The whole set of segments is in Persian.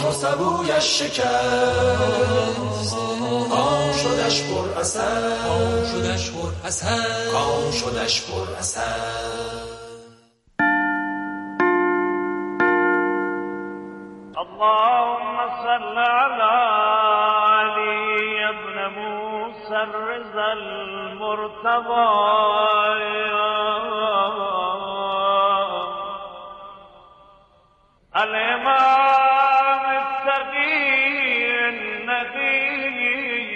و سبویش شکست، کام شدش پر اثر، کام شدش پر اثر، کام شدش پر اثر. اللهم صل على علي ابن موسى الرضا المرتضى الإمام التقي النبي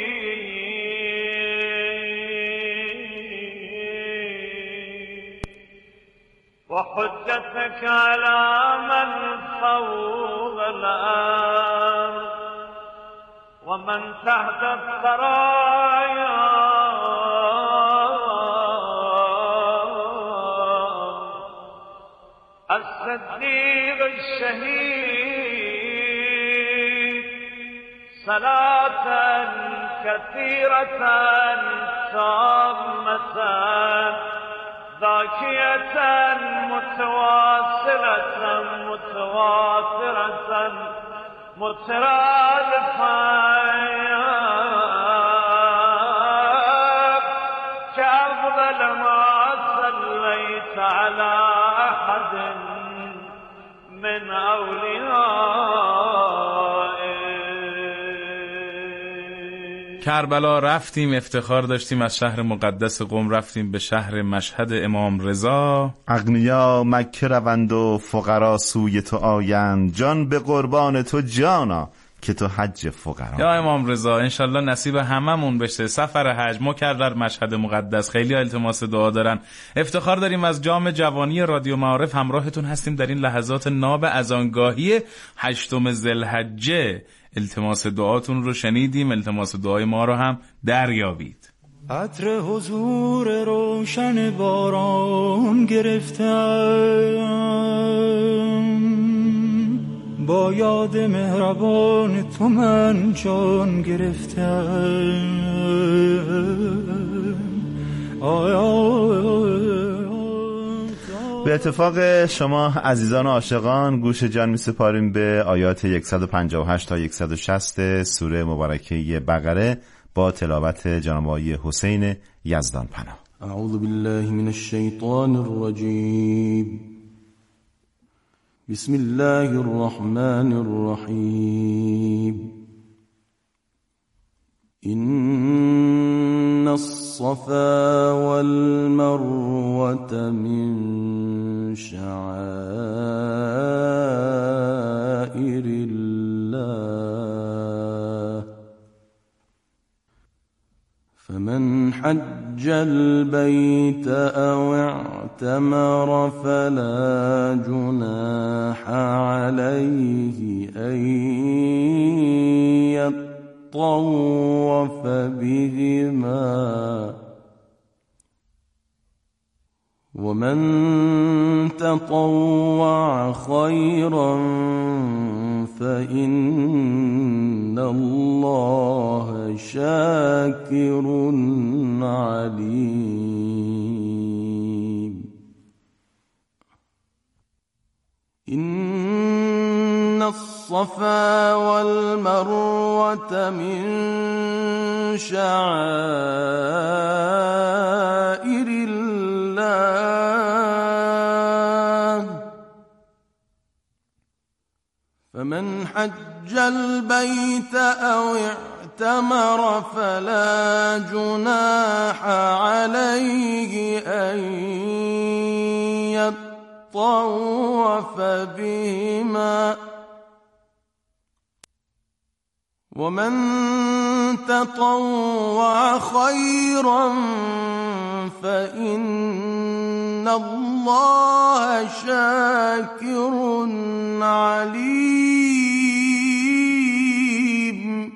وحجتك على من فوق الأرض ومن تحت الثرايا الصديق الشهيد صلاة كثيرة تامة ذاكية متواصلة متواترة مترادفة كأفضل ما صليت على أحد من کربلا رفتیم، افتخار داشتیم، از شهر مقدس قم رفتیم به شهر مشهد امام رضا. اغنیا مکه روند و فقرا سوی تو آیند، جان به قربان تو جانا که تو حج فقرا. یا امام رضا انشالله نصیب هممون بشه سفر حج مکرر مشهد مقدس. خیلی التماس دعا دارن. افتخار داریم از جام جوانی رادیو معارف همراهتون هستیم در این لحظات ناب اذانگاهی 8 ذوالحجه. التماس دعاتون رو شنیدیم، التماس دعای ما رو هم دریابید. عطر حضور روشن باران گرفتم، با یاد مهربان تو من جان گرفتم. به اتفاق شما عزیزان و عاشقان گوش جان می سپاریم به آیات 158 تا 160 سوره مبارکه بقره با تلاوت جناب آقای حسین یزدان پناه. اعوذ بالله من الشیطان الرجیم. بسم الله الرحمن الرحیم. إن الصفا والمروة من شعائر الله فمن حج البيت أو اعتمر فلا جناح عليه أن طوف بهما ومن تطوع خيرا فإن الله شاكر عليم. إن الصفا والمروة من شعائر الله فمن حج البيت أو اعتمر فلا جناح عليه أن يطوف بهما ومن تطوع خيرا فإن الله شاكر عليم.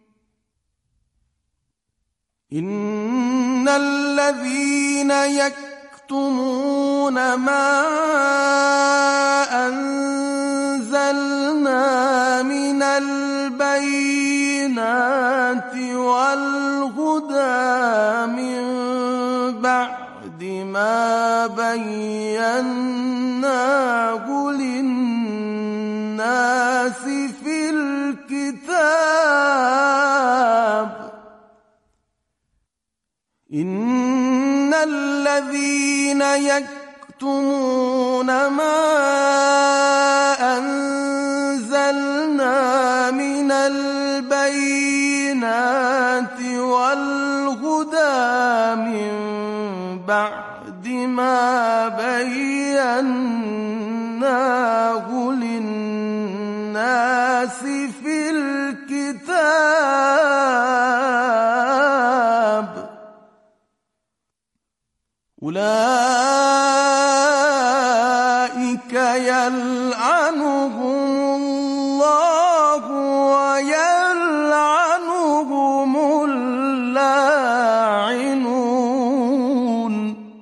إن الذين يكتمون ما أنزلنا من البينات والهدى من بعد ما بيناه للناس الناس في الكتاب إن الذين يكتمون ما أنزلنا من البينات والهدى من بعد ما بيناه للناس في الكتاب أولئك يلعنهم الله ويلعنهم اللاعنون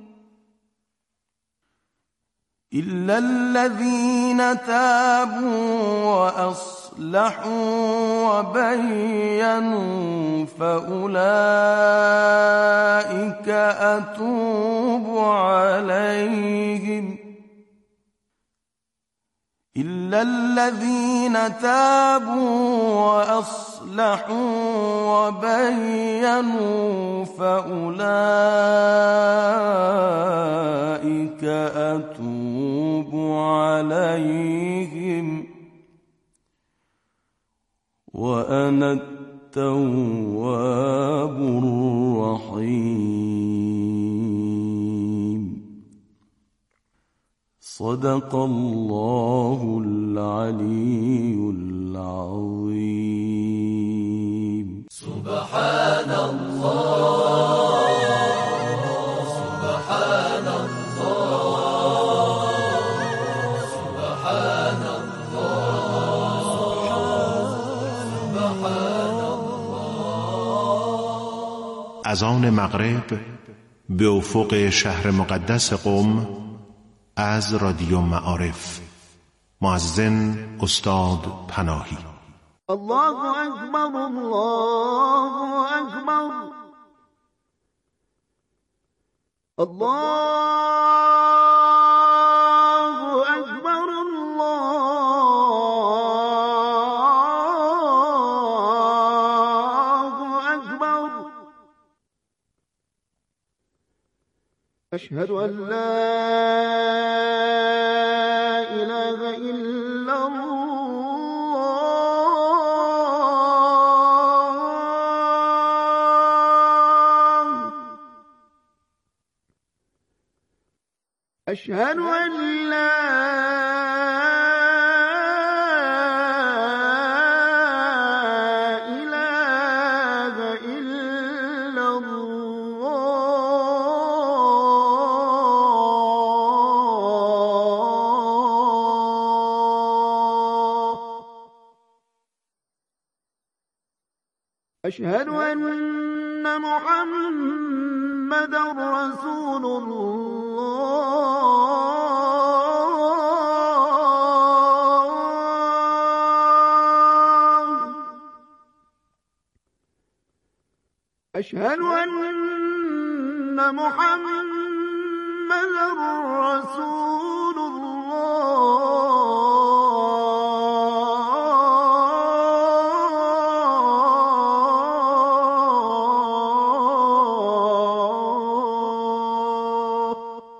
إلا الذين تابوا وأصلحوا وبينوا فأولئك أتوب عليهم إلا الذين تابوا وأصلحوا وبينوا فأولئك أتوب عليهم وأنا التواب الرحيم. صدق الله العلي العظيم. سبحان الله سبحان الله سبحان الله سبحان الله. اذان مغرب به افق شهر مقدس قم از رادیو معارف. مؤذن استاد پناهی. الله اکبر الله اکبر الله اکبر الله اکبر. اشهد ان لا اله الا الله. اشهد ان لا اله الا الله. اشهد ان محمدا رسول الله. أشهد أن محمدا رسول الله.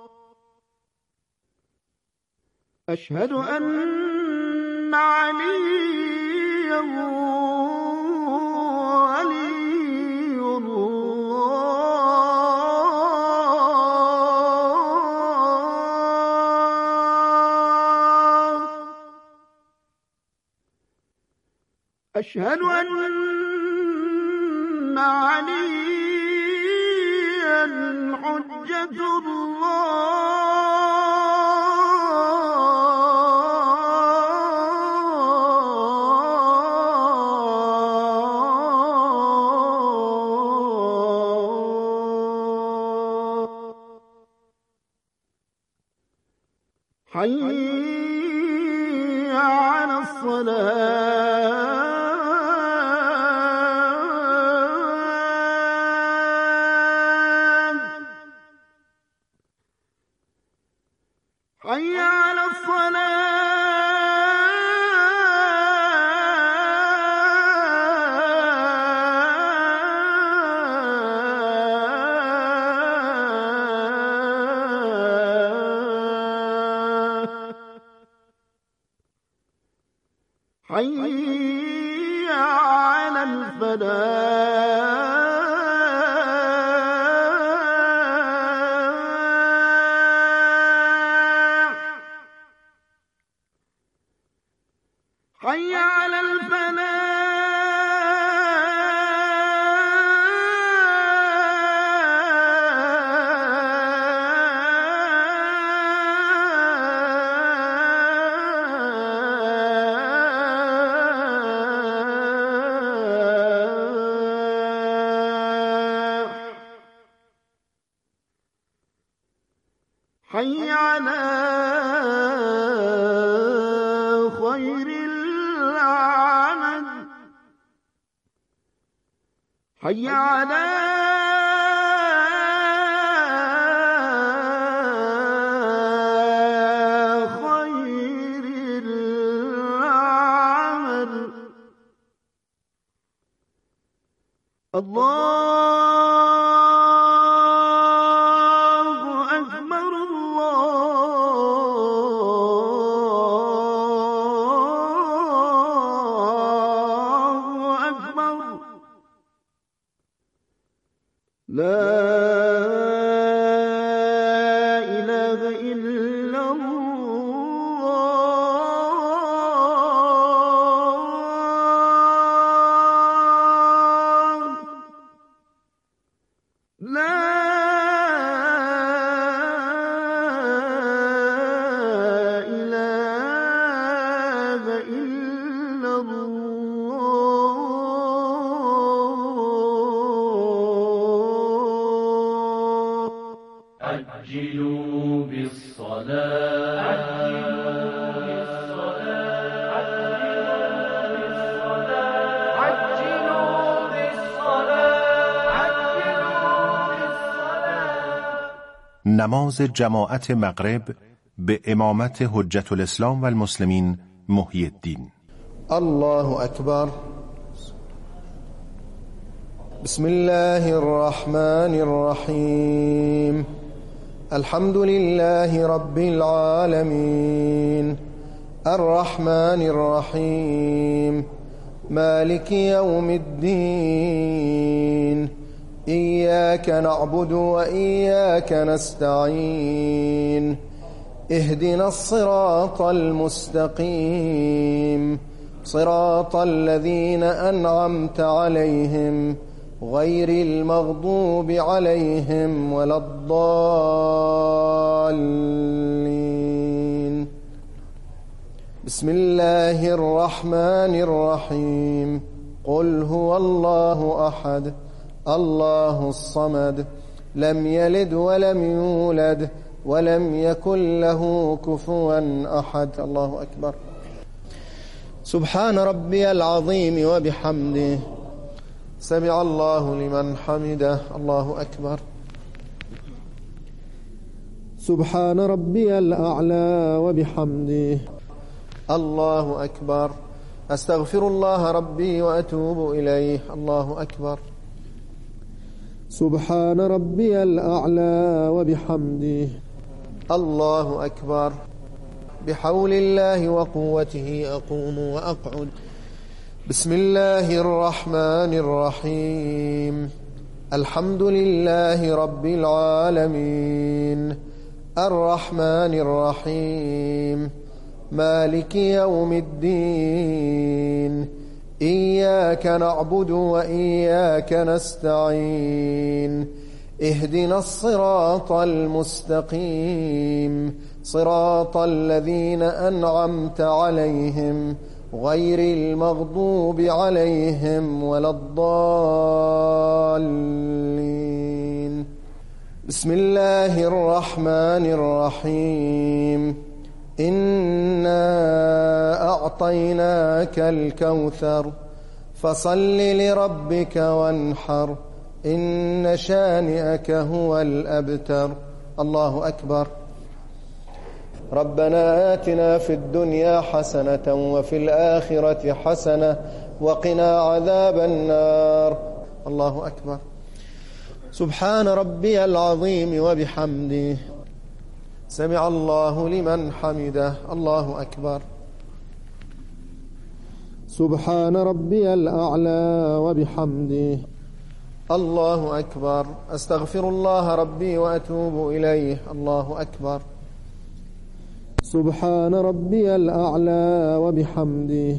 أشهد أن عليا ولي الله. أشهد أن عليا حجة الله. حي على الصلاة. حي على الصلاة. حي على الفلاح حي على حي على خير العمل حي على خير العمل الله أكبر الله أكبر لا إله إلا الله لا إله إلا الله عجلوا بالصلاة نماز جماعت مغرب به امامت حجت الاسلام و المسلمین محی الدین. الله أكبر. بسم الله الرحمن الرحيم. الحمد لله رب العالمين الرحمن الرحيم مالك يوم الدين إياك نعبد وإياك نستعين اهدنا الصراط المستقيم صراط الذين أنعمت عليهم غير المغضوب عليهم ولا الضالين. بسم الله الرحمن الرحيم. قل هو الله أحد الله الصمد لم يلد ولم يولد ولم يكن له كفوا أحد. الله أكبر. سبحان ربي العظيم وبحمده سمع الله لمن حمده. الله أكبر. سبحان ربي الأعلى وبحمده. الله أكبر. أستغفر الله ربي وأتوب إليه. الله أكبر. سبحان ربي الأعلى وبحمده. الله أكبر. بحول الله وقوته أقوم وأقعد. بسم الله الرحمن الرحيم. الحمد لله رب العالمين الرحمن الرحيم مالك يوم الدين إياك نعبد وإياك نستعين اهدنا الصراط المستقيم صراط الذين أنعمت عليهم غير المغضوب عليهم ولا الضالين. بسم الله الرحمن الرحيم. إنا أعطيناك الكوثر فصل لربك وانحر إن شانئك هو الأبتر. الله أكبر. ربنا آتنا في الدنيا حسنة وفي الآخرة حسنة وقنا عذاب النار. الله أكبر. سبحان ربي العظيم وبحمده سمع الله لمن حمده. الله أكبر. سبحان ربي الأعلى وبحمده. الله أكبر. أستغفر الله ربي وأتوب إليه. الله أكبر. سبحان ربي الأعلى وبحمده.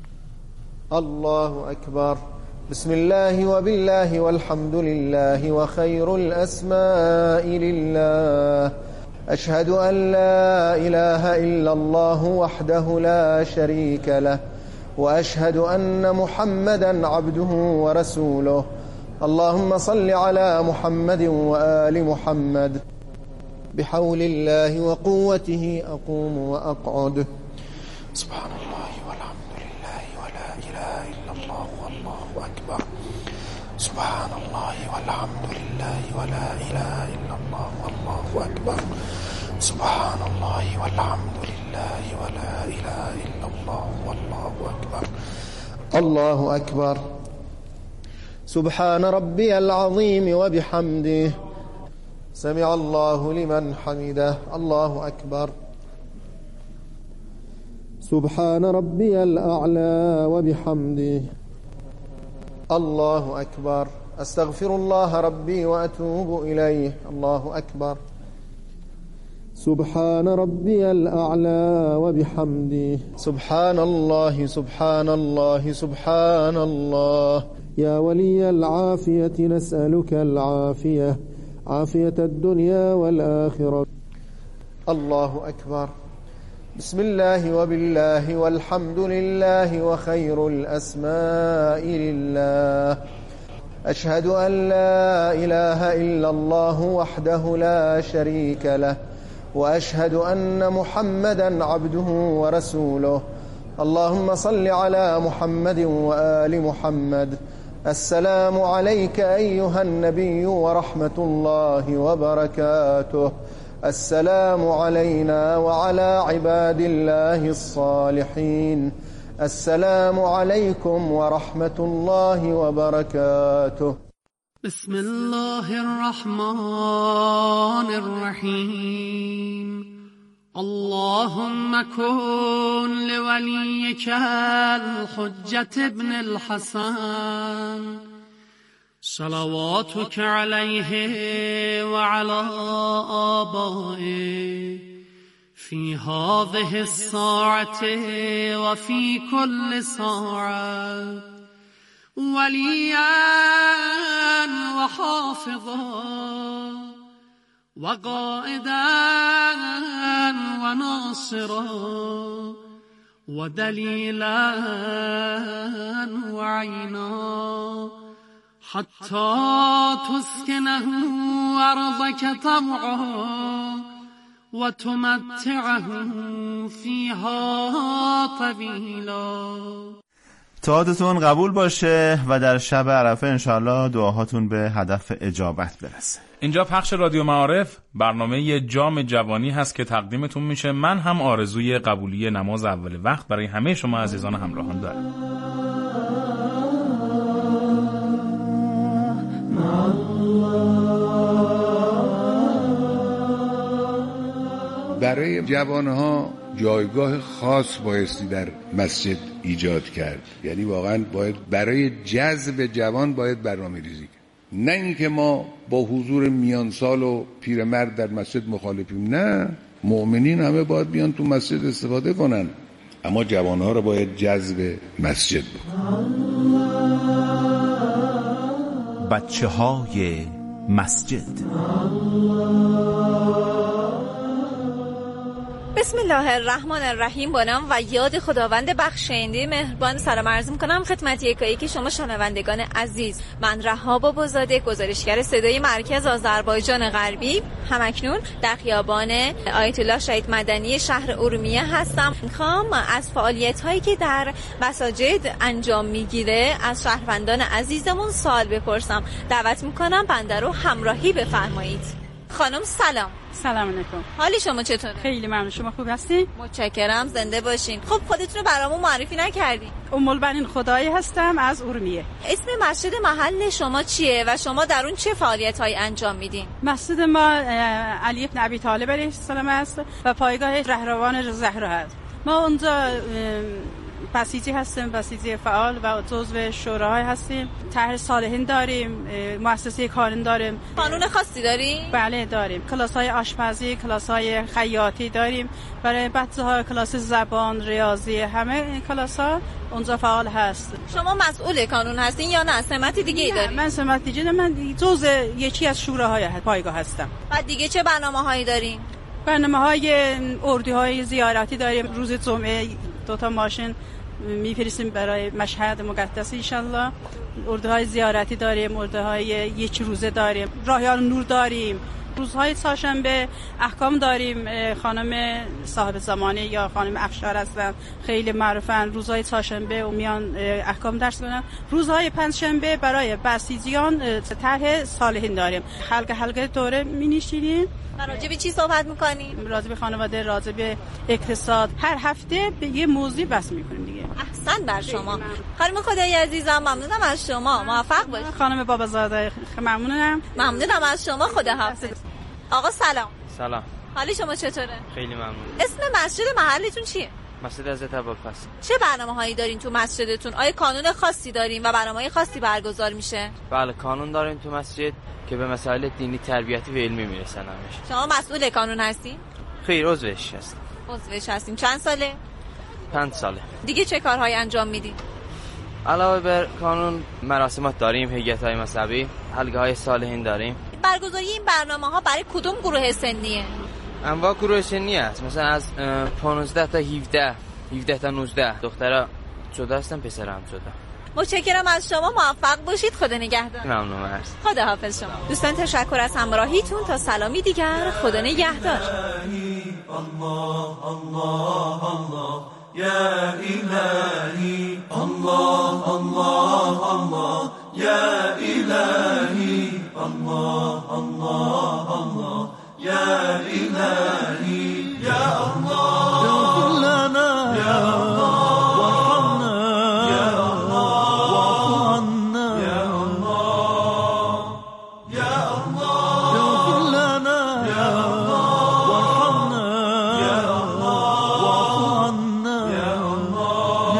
الله أكبر. بسم الله وبالله والحمد لله وخير الأسماء لله. أشهد أن لا إله إلا الله وحده لا شريك له، وأشهد أن محمدا عبده ورسوله. اللهم صل على محمد وآل محمد. بحول الله وقوته أقوم وأقعد. سبحان الله والحمد لله ولا إله إلا الله والله أكبر. سبحان الله والحمد لله ولا إله إلا الله والله أكبر. سبحان الله والحمد لله ولا إله إلا الله والله أكبر. الله أكبر. سبحان ربي العظيم وبحمده. سمع الله لمن حمده. الله أكبر. سبحان ربي الأعلى وبحمده. الله أكبر. أستغفر الله ربي وأتوب إليه. الله أكبر. سبحان ربي الأعلى وبحمده. سبحان الله سبحان الله سبحان الله. يا ولي العافية نسألك العافية، عافية الدنيا والآخرة. الله أكبر. بسم الله وبالله والحمد لله وخير الأسماء لله. أشهد أن لا إله إلا الله وحده لا شريك له، وأشهد أن محمدا عبده ورسوله. اللهم صل على محمد وآل محمد. السلام عليك أيها النبي ورحمة الله وبركاته. السلام علينا وعلى عباد الله الصالحين. السلام عليكم ورحمة الله وبركاته. بسم الله الرحمن الرحيم. اللهم كن لوليك الحجة ابن الحسن صلواتك عليه وعلى آبائه في هذه الساعة وفي كل ساعة وليا وحافظا وقائدا وناصرا ودليلا وعينا حتى تسكنه أرضك طوعا وتمتعه فيها طويلا. دعاتون قبول باشه و در شب عرفه انشاءالله دعاهاتون به هدف اجابت برسه. اینجا پخش رادیو معارف، برنامه جام جوانی هست که تقدیمتون میشه. من هم آرزوی قبولی نماز اول وقت برای همه شما عزیزان همراهان دارم. برای جوانها جایگاه خاص بایستی در مسجد ایجاد کرد. یعنی واقعا باید برای جذب جوان باید برنامه ریزی کرد، نه اینکه ما با حضور میانسال و پیرمرد در مسجد مخالفیم. نه، مؤمنین همه باید بیان تو مسجد استفاده کنن، اما جوانها رو باید جذب مسجد بکنن. بچه‌های مسجد. بسم الله الرحمن الرحیم. با نام و یاد خداوند بخشنده مهربان سلام عرض می‌کنم خدمت یکایک شما شنوندگان عزیز. من رهاب بابازاده، گزارشگر صدای مرکز آذربایجان غربی، همکنون در خیابان آیت الله شهید مدنی شهر ارومیه هستم. میخوام از فعالیت‌هایی که در مساجد انجام میگیره از شهروندان عزیزمون سوال بپرسم. دعوت میکنم بنده رو همراهی بفرمایید. خانم سلام. سلام علیکم. حالی شما چطوره؟ خیلی ممنون. شما خوب هستی؟ متشکرم. زنده باشین. خب خودتون رو برامون معرفی نکردین. ام البنین خدایی هستم از ارومیه. اسم مسجد محل شما چیه و شما در اون چه فعالیت‌هایی انجام میدین؟ مسجد ما علی بن ابی طالب علیه السلام است و پایگاه رهروان زهرا هست. ما اونجا بسیجی هستیم، بسیجی فعال و جزو شوراهای هستیم. طرح صالحین داریم، مؤسسه کانون داریم. کانون خاصی داریم؟ بله داریم. کلاس‌های آشپزی، کلاس‌های خیاطی داریم. برای بچه‌ها کلاس زبان، ریاضی، همه کلاس‌ها اونجا فعال هست. شما مسئول کانون هستین یا نه سمت دیگه ای دارین؟ من سمت دیگه، من جزء یکی از شوراهای پایگاه هستم. بعد دیگه چه برنامه‌هایی دارین؟ برنامه‌های اردوهای زیارتی داریم. روز جمعه 2 ماشین میفرستیم برای مشهد مقدس انشالله. اردوهای زیارتی داریم، اردوهای یک روزه داریم، راهیان نور داریم. روزهای چهارشنبه احکام داریم. خانم صاحب زمانه یا خانم افشار هستن، خیلی معروفن. روزهای چهارشنبه میان احکام درس میدن. روزهای پنجشنبه برای بسیجیان طرح صالحین داریم. حلقه دوره می‌نشینیم. راجع به چی صحبت می‌کنیم؟ راجع به خانواده، راجع به اقتصاد. هر هفته به یه موضوع بحث می‌کنیم دیگه. احسن بر شما. خانم خدایی عزیزم ممنونم از شما. موفق باشید. خانم بابازاده ممنونم. ممنونم از شما. خداحافظ. آقا سلام. سلام. حالی شما چطوره؟ خیلی ممنون. اسم مسجد محلتون چیه؟ مسجد حضرت ابوالفضل. چه برنامه‌هایی دارین تو مسجدتون؟ آیا کانون خاصی دارین و برنامه‌های خاصی برگزار میشه؟ بله کانون داریم تو مسجد که به مسائل دینی، تربیتی و علمی میرسن همش. شما مسئول کانون هستین؟ خیر عضوش هستم. عضوش هستین. چند ساله؟ 5 ساله. دیگه چه کارهایی انجام میدین؟ علاوه بر کانون مراسمات داریم، هیئت‌های مذهبی، حلقه‌های صالحین داریم. برگزاری این برنامه‌ها برای کدوم گروه سنیه؟ انواع گروه سنی هست، مثلا از 15 تا 17 تا 19 دخترها جدا هستن، پسرها هم جدا. متشکرم از شما. موفق باشید. خدا نگهدار. ممنون است. خدا حافظ شما. دوستان تشکر از همراهیتون. تا سلامی دیگر. خدا نگهدار. الله الله الله یا الهی الله الله الله یا الهی الله الله الله یا الهی یا الله اغفر لنا یا الله وارحمنا یا الله واعف عنا یا الله یا الله اغفر لنا یا الله وارحمنا یا الله واعف عنا یا الله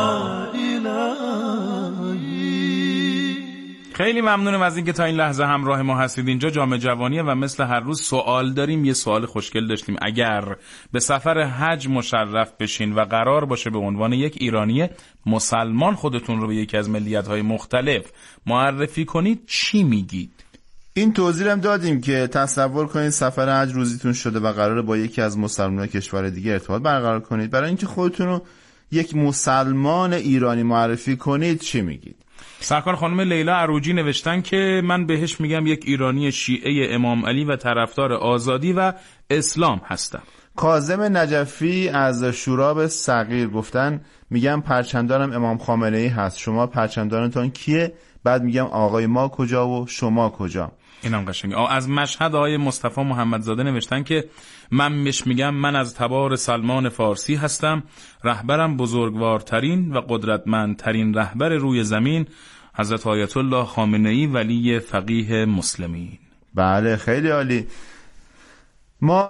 یا الهی. خیلی ممنونم از اینکه تا این لحظه همراه ما هستید. اینجا جام جوانیه و مثل هر روز سوال داریم. یه سوال خوشگل داشتیم. اگر به سفر حج مشرف بشین و قرار باشه به عنوان یک ایرانی مسلمان خودتون رو به یکی از ملیت‌های مختلف معرفی کنید، چی میگید؟ این توضیح هم دادیم که تصور کنید سفر حج روزیتون شده و قراره با یکی از مسلمانان کشور دیگه ارتباط برقرار کنید. برای اینکه خودتون رو یک مسلمان ایرانی معرفی کنید چی میگید؟ سرکار خانم لیلا عروجی نوشتن که من بهش میگم یک ایرانی شیعه امام علی و طرفدار آزادی و اسلام هستم. کاظم نجفی از شوراب صغیر گفتن میگم پرچمدارم امام خامنه ای هست. شما پرچمدارتون کیه؟ بعد میگم آقای ما کجا و شما کجا. اینم قشنگه. از مشهد آقای مصطفی محمدزاده نوشتن که من بهش میگم من از تبار سلمان فارسی هستم. رهبرم بزرگوارترین و قدرتمندترین رهبر روی زمین حضرت آیت الله خامنه ای ولی فقیه مسلمین. بله خیلی عالی. ما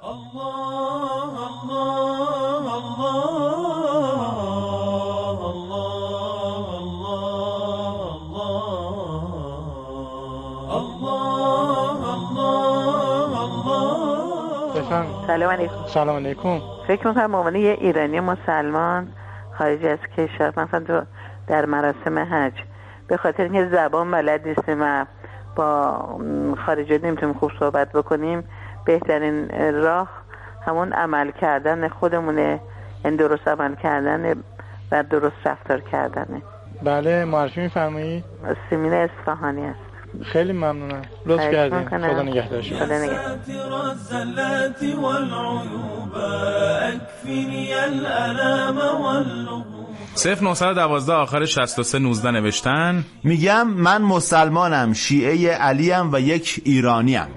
سلام علیکم. سلام علیکم. فکر می‌کنم به عنوان یه ایرانی مسلمان خارج از کشور مثلا در مراسم حج به خاطر اینکه زبان بلد نیستیم و با خارجی نمیتونیم خوب صحبت بکنیم، بهترین راه همون عمل کردن خودمونه، یعنی درست عمل کردن و درست رفتار کردنه. بله معرفی می‌فرمایید؟ سیمین اصفهانی است. خیلی ممنونم. لطف کردین. خدا نگهدار شما. خدا نگهدار. 0912 آخر 63 19 نوشتن میگم من مسلمانم، شیعه علیم و یک ایرانیم.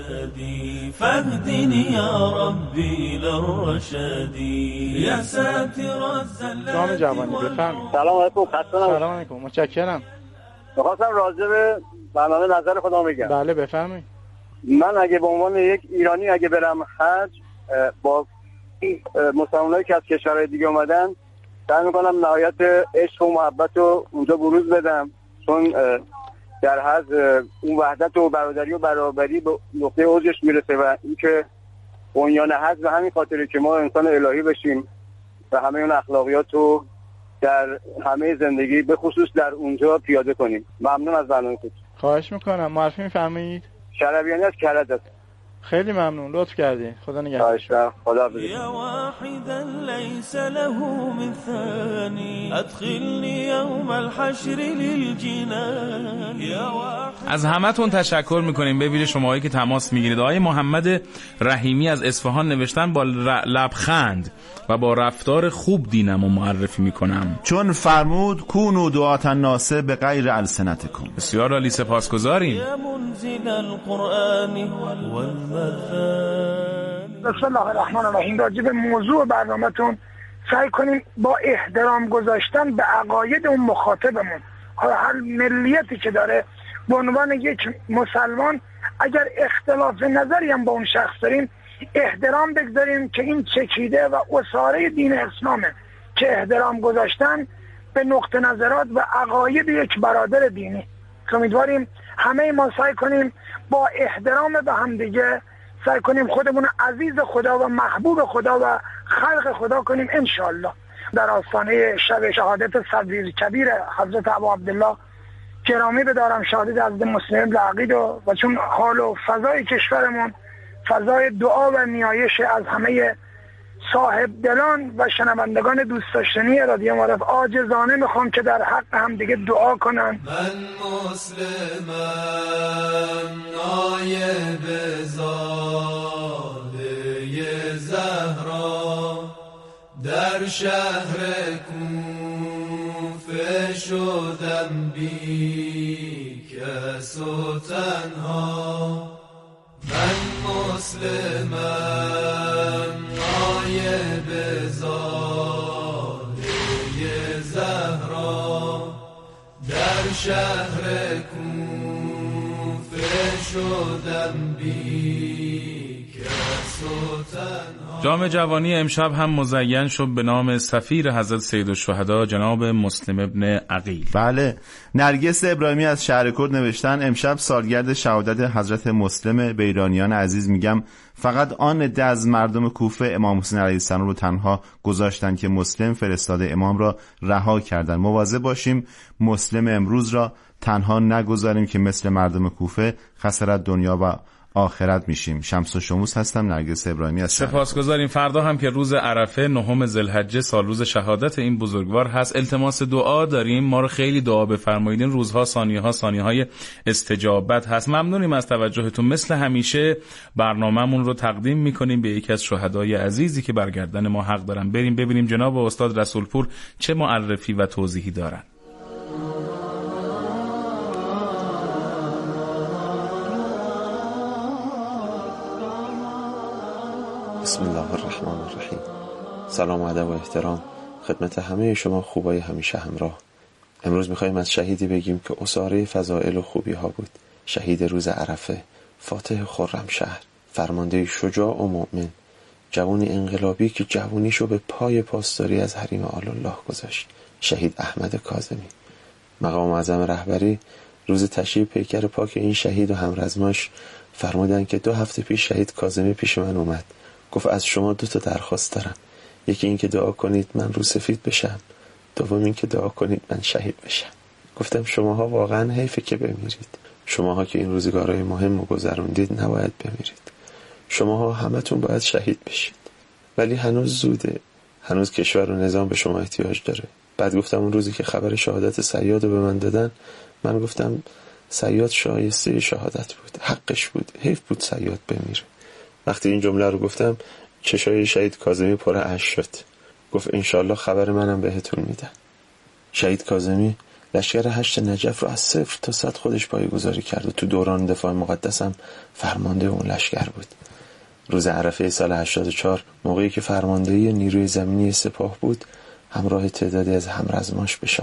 فهدني يا ربي للرشدي يا ساتر الزلات. جام جوانی بفرمایید. سلام علیکم. سلام علیکم. متشکرم. می‌خواستم راجع به برنامه نظر خودم بگم. بله بفرمایید. من اگه به عنوان یک ایرانی اگه برم حج با مسلمانایی که از کشورهای دیگه اومدن سعی میکنم نهایت عشق و محبت رو اونجا بروز بدم، چون در حد اون وحدت و برادری و برابری به نقطه اوجش میرسه و اینکه بنیان حد به همین خاطره که ما انسان الهی بشیم و همه اون اخلاقیات رو در همه زندگی به خصوص در اونجا پیاده کنیم. ممنون از برنامه‌تون. خواهش میکنم. معرفی میفرمایید؟ شربیانی از کرج هستم. خیلی ممنون، لطف کردی. خدا نگهدار. خدا حافظ. یا واحدا لیس له مثانی ادخلنی یوم الحشر للجنان. از همتون تشکر میکنیم، به ویژه شماهایی که تماس میگیرید. آقای محمد رحیمی از اصفهان نوشتن با لبخند و با رفتار خوب دینمو معرفی میکنم، چون فرمود کونوا دعاة الناس بغیر السنتکم. بسیار عالی، سپاسگزاریم. بسم الله الرحمن الرحیم. راجع به موضوع برنامه‌تون سعی کنیم با احترام گذاشتن به عقاید اون مخاطبمون، هر ملیتی که داره، به عنوان یک مسلمان اگر اختلاف نظری هم با اون شخص داریم احترام بگذاریم که این چکیده و اساره دین اسلامه که احترام گذاشتن به نقطه نظرات و عقاید یک برادر دینی. امیدواریم همه ما سعی کنیم با احترام به هم دیگه سعی کنیم خودمون عزیز خدا و محبوب خدا و خلق خدا کنیم انشالله. در آستانه شب شهادت صدر کبیر حضرت ابو عبدالله گرامی بدارم شهادت حضرت مسلم العقید و چون حال و فضای کشورمون فضای دعا و نیایش از همه صاحب دلان و شنوندگان دوست داشتنی رادیو معارف عاجزانه میخوام که در حق هم دیگه دعا کنن. من مسلمم نایب زاده زهرا در شهر کوفه شدم بی کس و تنها. من مسلمم نایب زاده زهرا در شهر کوفه شدم بی کس و تنها. جام جوانی امشب هم مزین شد به نام سفیر حضرت سیدالشهدا جناب مسلم ابن عقیل. بله، نرگس ابراهیمی از شهر کرد نوشتن امشب سالگرد شهادت حضرت مسلم. به ایرانیان عزیز میگم فقط آن عده از مردم کوفه امام حسین علیه السلام رو تنها گذاشتن که مسلم فرستاده امام را رها کردن. مواظب باشیم مسلم امروز را تنها نگذاریم که مثل مردم کوفه خسارت دنیا و آخرت میشیم. شمس و شموس هستم. نرگس ابراهیمی هستم. سپاسگزاریم. فردا هم که روز عرفه 9 ذوالحجه سال روز شهادت این بزرگوار هست. التماس دعا داریم، ما رو خیلی دعا بفرمایید. این روزها ثانیه‌های استجابت هست. ممنونیم از توجهتون. مثل همیشه برنامه‌مون رو تقدیم میکنیم به یکی از شهدای عزیزی که بر گردن ما حق دارن. بریم ببینیم جناب استاد رسولپور چه معرفی و توضیحی دارن. بسم الله الرحمن الرحیم. سلام و ادب و احترام خدمت همه شما خوبای همیشه همراه. امروز میخوایم از شهیدی بگیم که اساره فضائل و خوبی ها بود. شهید روز عرفه، فاتح خرمشهر، فرمانده شجاع و مؤمن، جوانی انقلابی که جوانیشو به پای پاسداری از حریم آل الله گذاشت. شهید احمد کاظمی. مقام معظم رهبری روز تشییع پیکر پاک این شهید و همرزماش فرمودن که 2 هفته پیش شهید کاظمی پیش من اومد، گفت از شما 2 درخواست دارم. یکی این که دعا کنید من رو سفید بشم، دوم این که دعا کنید من شهید بشم. گفتم شماها واقعا حیفه که بمیرید. شماها که این روزگارهای مهم رو گذروندید نباید بمیرید. شماها همتون باید شهید بشید. ولی هنوز زوده. هنوز کشور و نظام به شما احتیاج داره. بعد گفتم اون روزی که خبر شهادت صیاد رو به من دادن، من گفتم صیاد شایسته شهادت بود، حقش بود، حیف بود صیاد بمیره. وقتی این جمله رو گفتم چشای شهید کاظمی پر اشک شد. گفت انشالله خبر منم بهتون میدن. شهید کاظمی لشکر 8 نجف رو از 0 تا 100 خودش پایه‌گذاری کرد و تو دوران دفاع مقدس هم فرمانده اون لشکر بود. روز عرفه سال 84 موقعی که فرماندهی نیروی زمینی سپاه بود، همراه تعدادی از همرزماش به